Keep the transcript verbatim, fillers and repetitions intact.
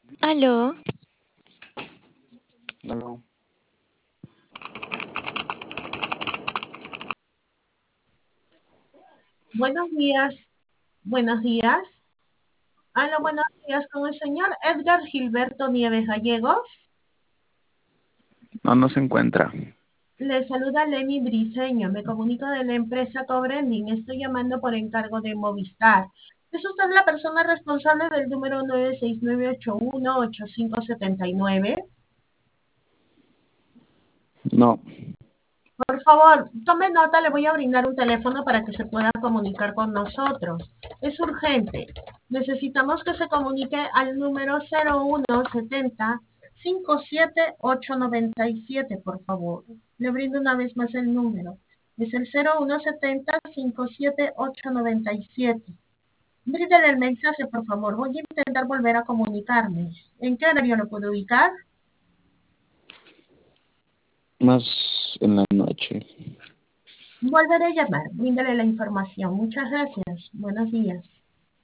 Aló, Aló. Buenos días, buenos días. Hola, buenos días con el señor Edgar Gilberto Nieves Gallegos. No, no se encuentra. Le saluda Lenny Briseño. Me comunico de la empresa Cobrending. Estoy llamando por encargo de Movistar. ¿Es usted la persona responsable del número nueve seis nueve ocho uno ocho cinco siete nueve? No, Por favor, tome nota, le voy a brindar un teléfono para que se pueda comunicar con nosotros. Es urgente. Necesitamos que se comunique al número cero uno setenta cincuenta y siete ocho noventa y siete, por favor. Le brindo una vez más el número. Es el cero uno setenta cincuenta y siete ocho noventa y siete. Bríndele el mensaje, por favor. Voy a intentar volver a comunicarme. ¿En qué horario lo puedo ubicar? más en la noche. Volveré a llamar. Bríndele la información. Muchas gracias. Buenos días.